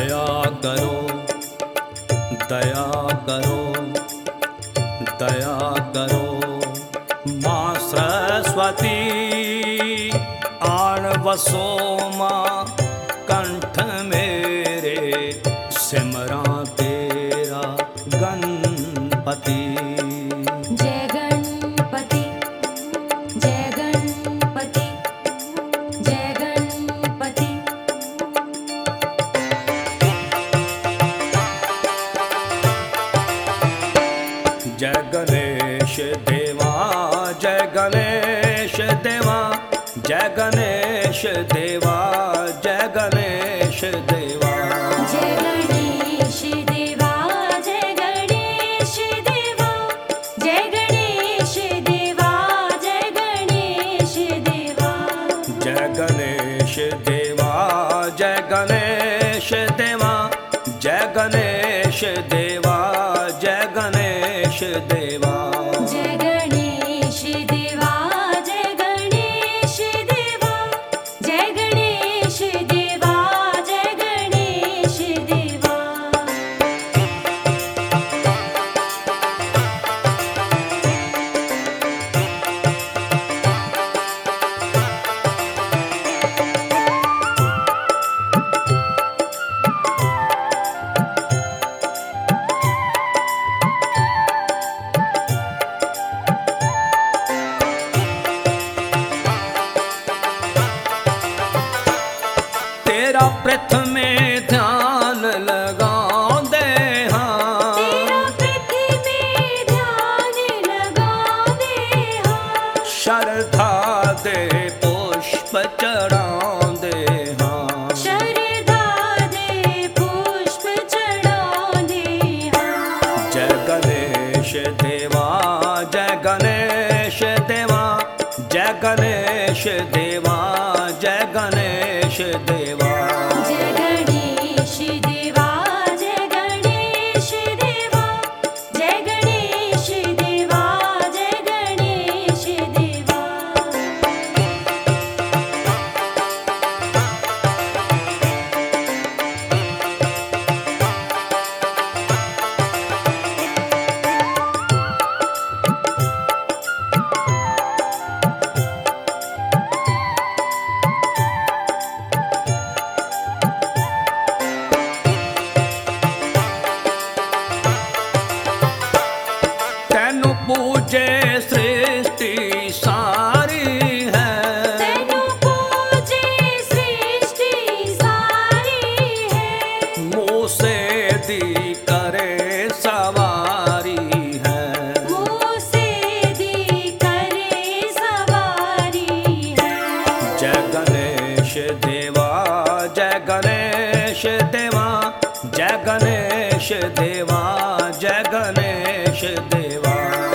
दया करो, दया करो, दया करो। माँ सरस्वती आन वसो माँ कंठ मेरे, सिमरा तेरा गणपति। जय गणपति, जय गणपति, जय गणपति। जय गणेश देवा, जय गणेश देवा, जय गणेश देवा, जय गणेश देवा। जय गणेश देवा, जय गणेश देवा, जय गणेश देवा, जय गणेश देवा। जय गणेश देवा, जय गणेश देवा, जय गणेश देवा, जय गणेश देवा। जय गणेश देवा, जय गणेश देवा, जय गणेश देवा, जय गणेश देवा। तेरा प्रथम में ध्यान लगा दे हाँ, तेरा पृथ्वी में ध्यान लगा दे हाँ, श्रद्धा दे पुष्प चढ़ा दे हाँ। श्रद्धा दे पुष्प चढ़ा दे हाँ। जय गणेश देवा, जय गणेश देवा, जय गणेश देवा, जय गणेश देवा। जय गणेश देवा, जय गणेश देवा, जय गणेश देवा, जय गणेश देवा। तेनु पूजे सृष्टि सारी है, तेनु पूजे सृष्टि सारी है, मुँह से दी करे सवारी है। मुँह से दी करे सवारी है। जय गणेश देवा, जय गणेश देवा, जय गणेश देवा, जय गणेश देवा।